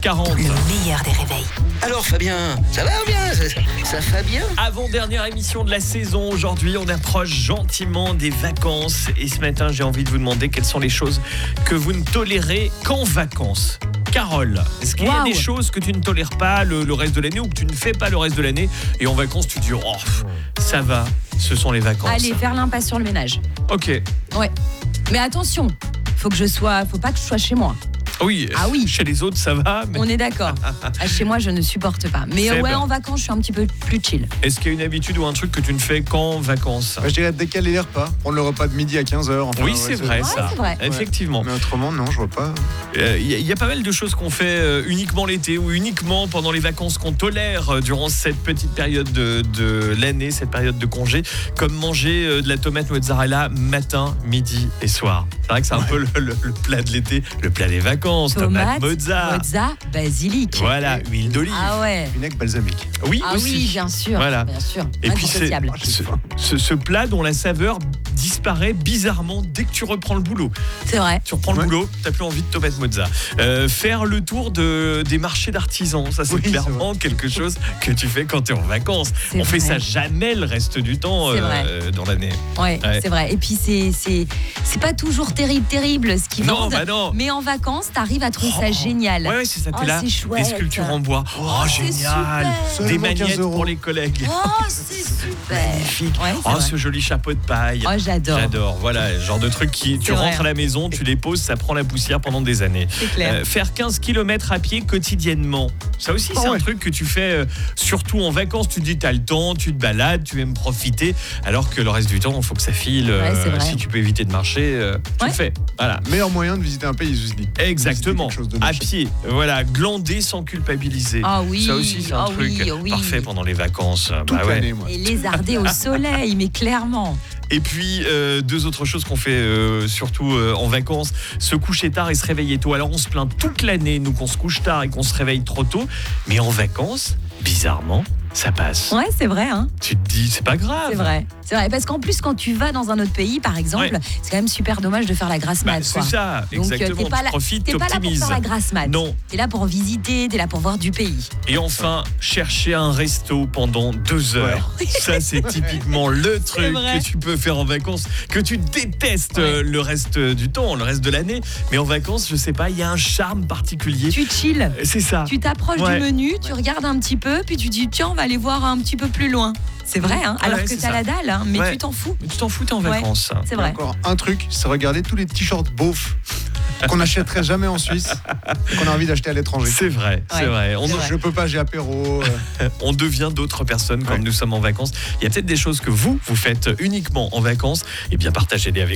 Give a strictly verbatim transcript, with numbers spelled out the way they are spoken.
quarante. Le meilleur des réveils. Alors Fabien, ça va ou bien ça, ça Fabien Avant-dernière émission de la saison. Aujourd'hui, on approche gentiment des vacances. Et ce matin, j'ai envie de vous demander quelles sont les choses que vous ne tolérez qu'en vacances. Carole, est-ce qu'il y a Wow. des choses que tu ne tolères pas le, le reste de l'année ou que tu ne fais pas le reste de l'année et en vacances, tu dis, oh, ça va, ce sont les vacances. Allez, faire l'impasse sur le ménage. Ok. Ouais. Mais attention, faut que je sois, faut pas que je sois chez moi. Oui, Ah oui. chez les autres, ça va. Mais On est d'accord. Ah, chez moi, je ne supporte pas. Mais Seb. ouais, en vacances, je suis un petit peu plus chill. est-ce qu'il y a une habitude ou un truc que tu ne fais qu'en vacances? Bah, je dirais décaler les repas, prendre le repas de midi à quinze heures. Enfin, Oui, ouais, c'est vrai, Ouais, ça. c'est vrai. Effectivement. Mais autrement, non, je vois pas. Il euh, y, y a pas mal de choses qu'on fait euh, uniquement l'été ou uniquement pendant les vacances qu'on tolère euh, durant cette petite période de, de l'année, cette période de congé, comme manger euh, de la tomate mozzarella matin, midi et soir. C'est vrai que c'est un peu le, le- le plat de l'été, le plat des vacances, tomate, Tomate, mozza. mozza, basilic. Voilà, huile d'olive. Ah ouais. Vinaigre balsamique. Oui, Ah aussi. oui, bien sûr. Voilà. Bien sûr. Et puis c'est Indissociable. Ah, j'ai ce, faim. ce- ce plat dont la saveur disparaît bizarrement dès que tu reprends le boulot. C'est vrai. Tu reprends le Ouais. boulot, t'as plus envie de tomate mozza. Euh, faire le tour de, des marchés d'artisans, ça c'est Oui, c'est clairement quelque chose que tu fais quand tu es en vacances. C'est On fait vrai. ça jamais le reste du temps C'est euh, dans l'année. Ouais, Ouais. c'est vrai. Et puis c'est c'est c'est pas toujours terrible terrible ce qu'ils Non, vendent. bah non. Mais en vacances, t'arrives à trouver ça Oh. génial. Ouais, ouais, c'est ça, t'es Oh, là. c'est chouette. Des sculptures en bois. Oh, c'est génial. super. Des Seulement quinze magnettes euros. pour les collègues. Oh, c'est super. Magnifique. Ouais, c'est Oh, vrai. ce joli chapeau de paille. Oh, j'adore. J'adore, voilà, le genre de truc qui, tu C'est vrai, rentres à hein. la maison, tu les poses, ça prend la poussière pendant des années. C'est clair. Euh, faire quinze kilomètres à pied quotidiennement, ça aussi c'est Ah un ouais. truc que tu fais euh, surtout en vacances, tu te dis t'as le temps, tu te balades, tu aimes profiter, alors que le reste du temps, il faut que ça file, euh, Ouais, c'est vrai. si tu peux éviter de marcher, euh, tu Ouais. le fais. Voilà. Meilleur moyen de visiter un pays, je dis. Exactement, Visiter quelque chose de à marché. pied, voilà, glander sans culpabiliser. Ah oui, ça aussi c'est un ah truc oui, oui. parfait pendant les vacances. Toute Bah ouais. l'année, moi. Et lézarder au soleil, mais clairement. Et puis, euh, deux autres choses qu'on fait euh, surtout euh, en vacances, se coucher tard et se réveiller tôt. Alors, on se plaint toute l'année, nous, qu'on se couche tard et qu'on se réveille trop tôt. Mais en vacances, bizarrement, ça passe. Ouais, c'est vrai, hein. Tu te dis, c'est pas grave. C'est vrai. C'est vrai. Parce qu'en plus, quand tu vas dans un autre pays, par exemple, Ouais. c'est quand même super dommage de faire la grasse Bah, mat. c'est quoi. ça, Donc, euh, exactement. t'es pas Tu là- profites, T'es pas là pour t'optimises. faire la grasse mat. Non. T'es là pour visiter, t'es là pour voir du pays. Et enfin, chercher un resto pendant deux heures. Ça, c'est typiquement le truc vrai. que tu peux faire en vacances, que tu détestes Ouais. euh, le reste du temps, le reste de l'année. Mais en vacances, je sais pas, il y a un charme particulier. Tu chill. C'est ça. Tu t'approches Ouais. du menu, tu regardes un petit peu, puis tu dis tiens, on va aller voir un petit peu plus loin. C'est vrai, hein. Ouais, Alors ouais, que c'est t'as ça. la dalle, hein, mais Ouais. tu t'en fous. Mais tu t'en fous, t'es en Ouais. vacances. C'est Et vrai. encore un truc, c'est regarder tous les t-shirts beaufs qu'on n'achèterait jamais en Suisse et qu'on a envie d'acheter à l'étranger. C'est vrai, c'est Ouais. vrai. On, C'est vrai. Je peux pas, j'ai apéro. euh, on devient d'autres personnes quand Ouais. nous sommes en vacances. Il y a peut-être des choses que vous, vous faites uniquement en vacances. Eh bien, partagez-les avec